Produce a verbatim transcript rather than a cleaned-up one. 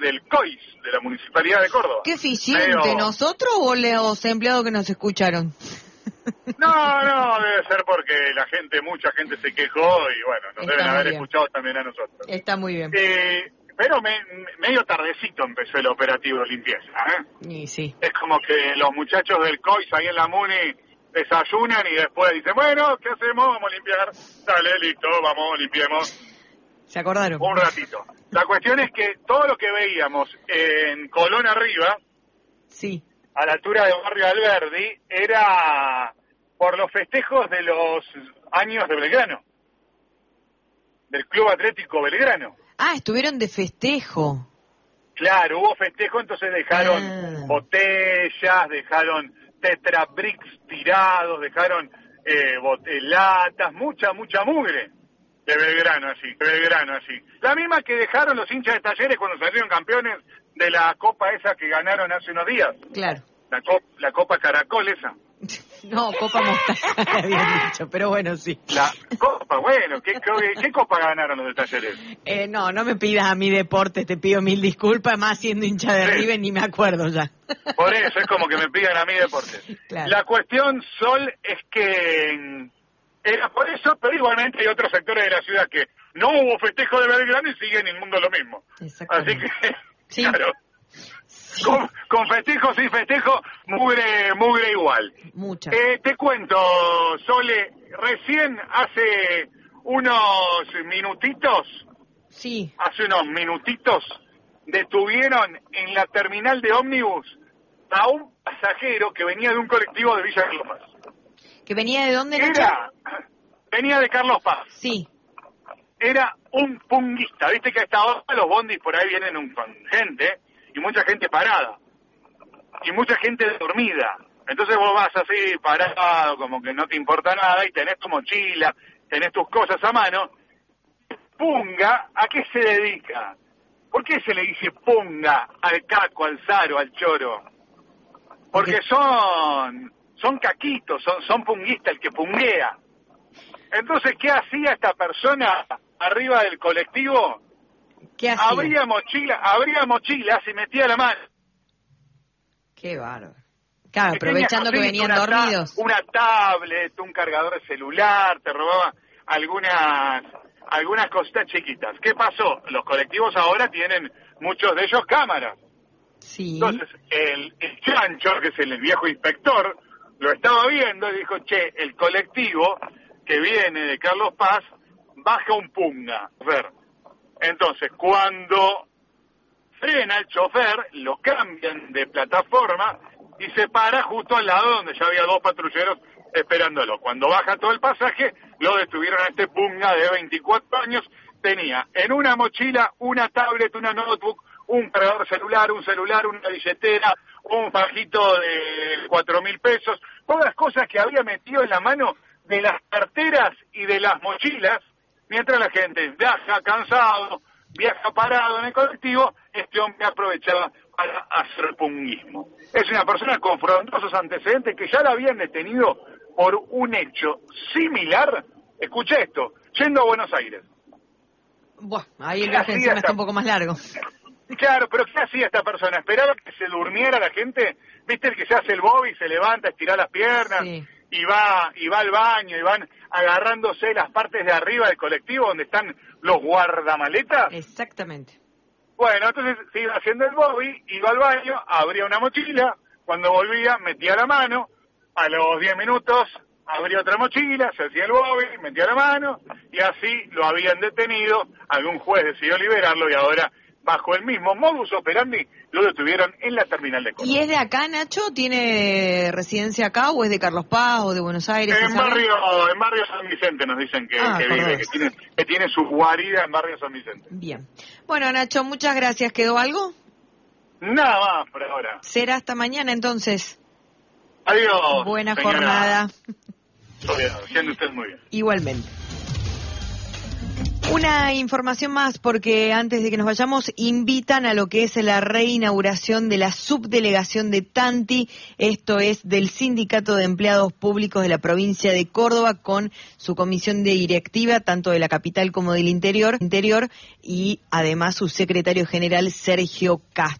del C O I S, de la Municipalidad de Córdoba. Qué eficiente, Medio... ¿nosotros o los empleados que nos escucharon? No, no, debe ser porque la gente, mucha gente se quejó y bueno, nos Está deben haber bien. escuchado también a nosotros. Está muy bien. Eh, pero me, medio tardecito empezó el operativo de limpieza, ¿eh? Y sí. Es como que los muchachos del C O I S ahí en la Muni desayunan y después dicen, bueno, ¿qué hacemos? Vamos a limpiar. Dale, listo, vamos, limpiemos. ¿Se acordaron? Un ratito. La cuestión es que todo lo que veíamos en Colón arriba, sí, a la altura de Barrio Alberdi, era por los festejos de los años de Belgrano, del Club Atlético Belgrano. Ah, estuvieron de festejo. Claro, hubo festejo, entonces dejaron ah. botellas, dejaron tetrabricks tirados, dejaron eh, latas, mucha, mucha mugre de Belgrano así, de Belgrano así. La misma que dejaron los hinchas de Talleres cuando salieron campeones de la copa esa que ganaron hace unos días. Claro. La, cop, la copa Caracol esa. No, copa Mostaza, habían dicho, pero bueno, sí. La copa, bueno, ¿qué, qué, qué copa ganaron los de Talleres? Eh, no, no me pidas a mi deportes, te pido mil disculpas, más siendo hincha de sí. River ni me acuerdo ya. Por eso es como que me pidan a mí deportes. Claro. La cuestión, Sol, es que era por eso, pero igualmente hay otros sectores de la ciudad que no hubo festejo de Belgrano y siguen inmundo lo mismo. Así que, sí. claro, sí. Con, con festejo, sin festejo, mugre, mugre igual. Mucha. Eh, te cuento, Sole, recién hace unos minutitos, sí, hace unos minutitos, detuvieron en la terminal de ómnibus a un pasajero que venía de un colectivo de Villa Carlos Paz. ¿Que venía de dónde, Nacho? Era, venía de Carlos Paz. Sí. Era un punguista. Viste que hasta ahora los bondis por ahí vienen un, con gente y mucha gente parada. Y mucha gente dormida. Entonces vos vas así parado, como que no te importa nada y tenés tu mochila, tenés tus cosas a mano. Punga, ¿a qué se dedica? ¿Por qué se le dice punga al caco, al zaro, al choro? Porque son... son caquitos, son, son punguistas, el que punguea. Entonces, ¿qué hacía esta persona arriba del colectivo? ¿Qué hacía? Abría mochila, abría mochilas y metía la mano. Qué bárbaro. Claro, aprovechando que venían una dormidos. Ta- una tablet, un cargador de celular, te robaba algunas algunas cositas chiquitas. ¿Qué pasó? Los colectivos ahora tienen, muchos de ellos, cámaras. Sí. Entonces, el, el chancho, que es el viejo inspector, lo estaba viendo y dijo, che, el colectivo que viene de Carlos Paz baja un punga. A ver. Entonces, cuando frena el chofer, lo cambian de plataforma y se para justo al lado donde ya había dos patrulleros esperándolo. Cuando baja todo el pasaje, lo detuvieron a este punga de veinticuatro años. Tenía en una mochila una tablet, una notebook, un cargador celular, un celular, una billetera, un fajito de cuatro mil pesos, todas las cosas que había metido en la mano de las carteras y de las mochilas, mientras la gente viaja cansado, viaja parado en el colectivo, este hombre aprovechaba para hacer punguismo. Es una persona con frondosos antecedentes que ya la habían detenido por un hecho similar, escucha esto, yendo a Buenos Aires. Bueno, ahí el viaje encima está un poco más largo. Claro, pero ¿qué hacía esta persona? ¿Esperaba que se durmiera la gente? ¿Viste el que se hace el bobby, se levanta, estira las piernas, sí, y va y va al baño y van agarrándose las partes de arriba del colectivo donde están los guardamaletas? Exactamente. Bueno, entonces se iba haciendo el bobby, iba al baño, abría una mochila, cuando volvía metía la mano, a los diez minutos abría otra mochila, se hacía el bobby, metía la mano, y así lo habían detenido, algún juez decidió liberarlo y ahora, bajo el mismo modus operandi, lo detuvieron en la terminal de Córdoba. ¿Y es de acá, Nacho? ¿Tiene residencia acá o es de Carlos Paz o de Buenos Aires? En barrio, en barrio San Vicente nos dicen que, ah, que vive, que tiene, que tiene su guarida en barrio San Vicente. Bien. Bueno, Nacho, muchas gracias. ¿Quedó algo? Nada más por ahora. Será hasta mañana entonces. Adiós. Buena señora. jornada. Siendo usted muy bien. Igualmente. Una información más, porque antes de que nos vayamos, invitan a lo que es la reinauguración de la subdelegación de Tanti, esto es del Sindicato de Empleados Públicos de la provincia de Córdoba, con su comisión de directiva, tanto de la capital como del interior, interior y además su secretario general, Sergio Castro.